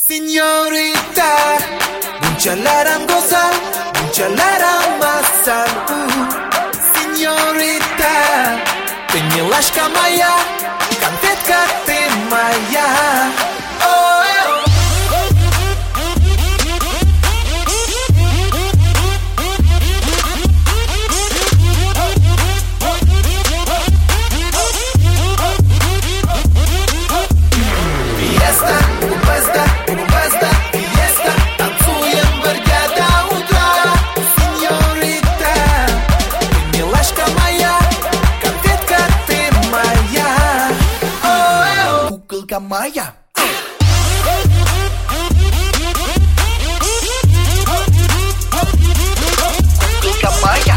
Señorita, mucha larangosa, mucha laramassa. Señorita, ты милашка моя, конфетка ты моя. Моя. Куколка моя.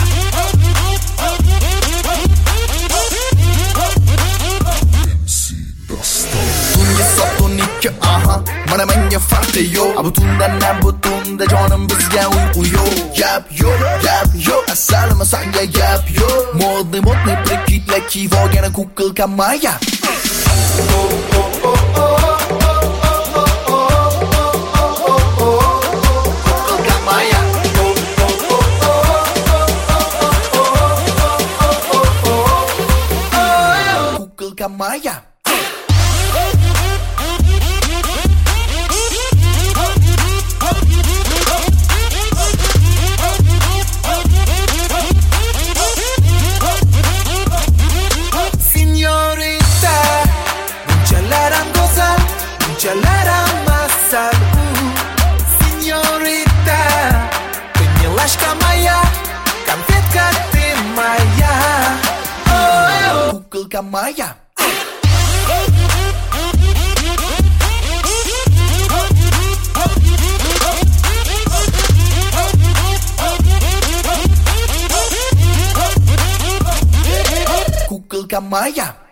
Tunga sotunikka aha mana menga farqi yo'q. Butundan na butunda jonim bizga uyqu yo'q. Gap yo'q asalima sanga gap yo'q. Modni prikitlar kiyib olgan kukilka moya. Kukilka moya. Señorita, mucha larangosa, mucha laramassa. Señorita, ты милашка моя, конфетка ты моя. Куколка моя. Куколка моя.